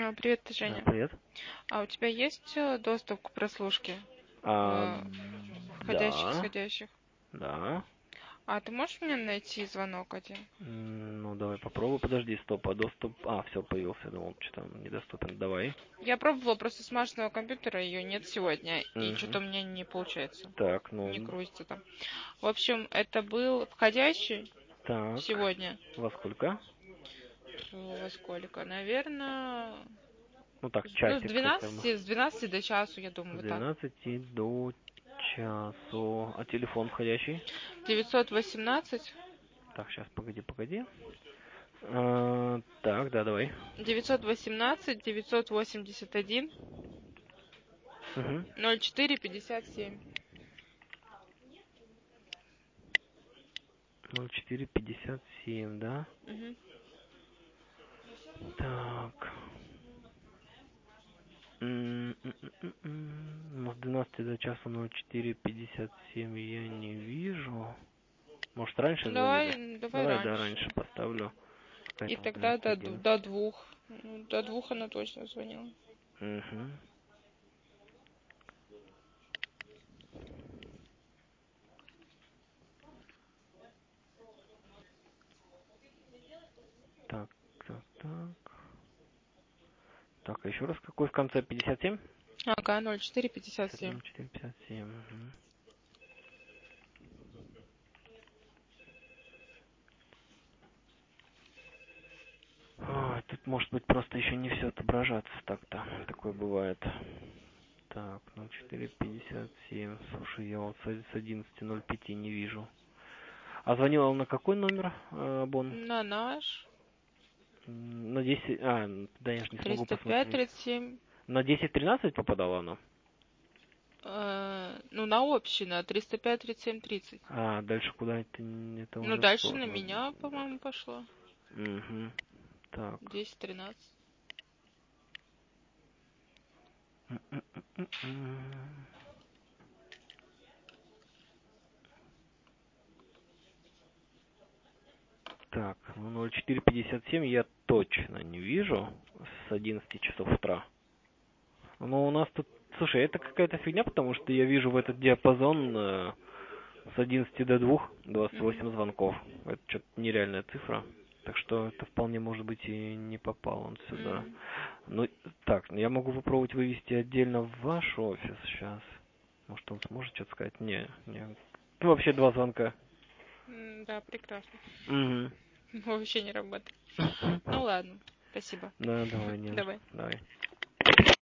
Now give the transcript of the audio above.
Привет, Да, Женя. привет. А у тебя есть доступ к прослушке А, э, входящих, да, исходящих? да. А ты можешь мне найти звонок один? Ну, давай попробуй. Подожди, стоп, а доступ... все, появился. Я думал, что там недоступен. Давай. Я пробовала просто с машинного компьютера, ее нет сегодня, и что-то Угу. у меня не получается, Так, не ну, грузится там. В общем, это был входящий так. сегодня. Во сколько? Во сколько? Наверное, Ну, так, ну, часик хотя бы. с 12 до часу, я С думаю, вот так. 12 до часу. А телефон входящий? 918 Так, сейчас, погоди. Так, да, давай. 918 981 Угу. 0457. 0457, да? Мгм. Так. Ну, с 12 до часа 04:57 я не вижу. Может, раньше звонили? Давай Давай, да, раньше раньше. поставлю. И Какая-то тогда 12:11. до двух. Ну, до двух она точно звонила. Угу. Так, так. Так, а еще раз какой в конце? 57? Ага, 0457. 04:57. Угу. Ой, тут может быть просто еще не все отображаться так-то. Такое бывает. Так, 04:57. Слушай, я вот с 11:05 не вижу. А звонила он на какой номер, Бон? На наш. На 10... да я же не смогу 305 посмотреть. 37. На 10:13 попадала она? Ну, на общий, на 305 37 30. А, дальше куда это Ну, уже дальше на сложно. меня, по-моему, пошло. Угу. Так. 10 13. Так, ну 04:57 я точно не вижу с 11 часов утра. Но у нас тут, слушай, это какая-то фигня, потому что я вижу в этот диапазон с 11 до 2 Мгм. 28 звонков. Это что-то нереальная цифра. Так что это вполне может быть и не попал он сюда. Мгм. Ну, так, я могу попробовать вывести отдельно в ваш офис сейчас. Может, он сможет что-то сказать? Не. Ну, вообще два звонка. Да, прекрасно. Угу. Вообще не работает. Ну, ладно. Спасибо. Да, давай, не за что. Давай. Давай.